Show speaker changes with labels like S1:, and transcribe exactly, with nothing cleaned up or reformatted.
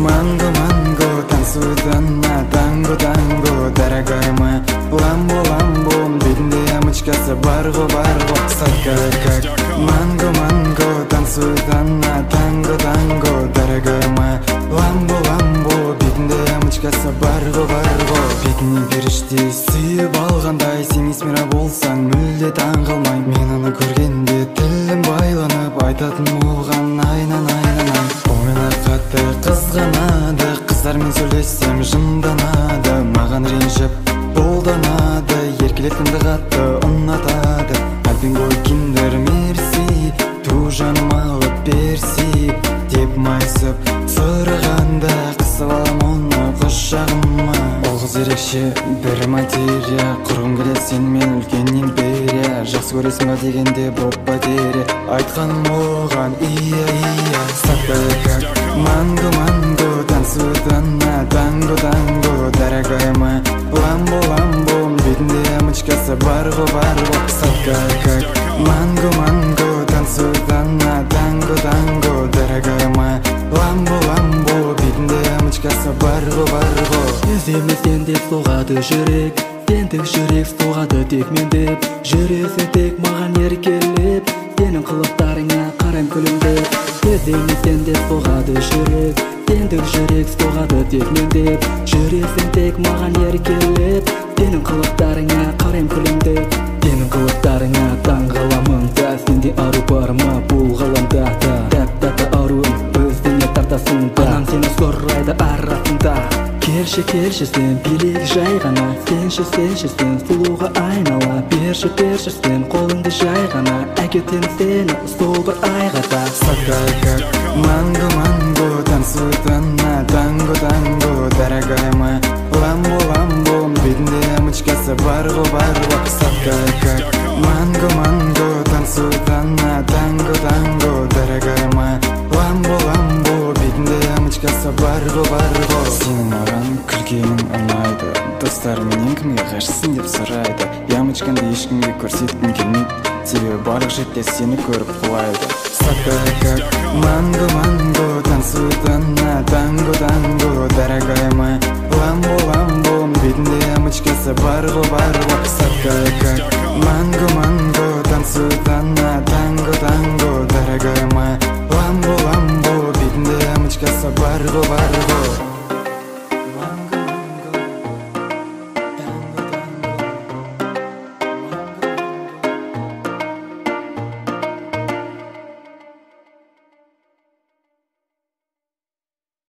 S1: Манго, манго, танцует она, танго, танго, дорогая моя. Ламбо, ламбо, бедная ямочкасы бар-го, бар-го, сладкая как. Манго, манго, танцует она, танго, танго, дорогая моя. Ламбо, ламбо, бедная ямочкасы бар-го, бар-го. Бетіне періште сүйіп алғандай, сен есмира болсаң мүлде таң қалмай. Мен оны көргенде тілім байланып, айтатын оған айнан, айнан, ай. Ойнар қатты қызғанады, қыздармен сөйлессем жынданады. Маған ренжіп қолданады, еркелеткенді қатты ұнатады. Альпингой киндер мерси, ту жаным алып берси деп майысып сырғанда, қысып алам оны құшағыма. Ол қыз ерекше бір материя, құрғым келеді сенімен үлкен империя. Жақсы көресің ба дегенде боп потеря, айтқаным оған ия, ия. Сладкая как манго, манго, танцует она, танго, танго, дорогая моя. Ламбо, ламбо, бедная ямочкасы бар-го, бар-го, сладкая как манго, манго, танцует она, танго, танго, дорогая моя. Ламбо, ламбо, бедная ямочкасы бар-го, бар-го.
S2: Іздеместен деп соғады жүрек, сендік жүрек соғады тек мен деп. Жүресің тек маған еркелеп, сенің қылықтарыңа қарайм күлімдеп. Іздеместен деп соғады жүрек, сендік жүрек соғады тек мен деп. Жүресің тек маған еркелеп, сенің қылықтарыңа қарайм күлімдеп. Сенің қылықтарыңа таң қаламын да, сенде ару бар ма бұл ғаламда да. Тәп-тәтті аруым өзіңе тартасың да, анам сені сорайды арасында. Келші, келші сен билік жай ғана, сенші, сенші сен сұлуға айнала. Берші, берші сен қолыңды жай ғана, әкетем сені сол бір айғата.
S1: Сладкая как манго, манго, танцует она, танго, танго, дорогая моя. Ламбо, ламбо, бедная ямочкасы бар-го, бар-го, сладкая как манго, манго, танцует она, танго, танго, дорогая моя. Ламбо, ламбо, бедная ямочкасы бар-го, бар-го. Сенің маған күлгенің ұнайды, достар менен кімге ғашықсың деп сұрайды. Ямочкаңды ешкімге көрсеткім келмейді, себебі барлық жерде сені көріп құлайды. Сладкая как манго, манго, танцует она, танго, танго, дорогая моя. Ламбо, ламбо, бедная ямочкасы бар-го, бар-го, сладкая как манго, манго, танцует она, танго, танго, дорогая моя. Ламбо, ламбо, бедная ямочкасы бар-го, бар-го.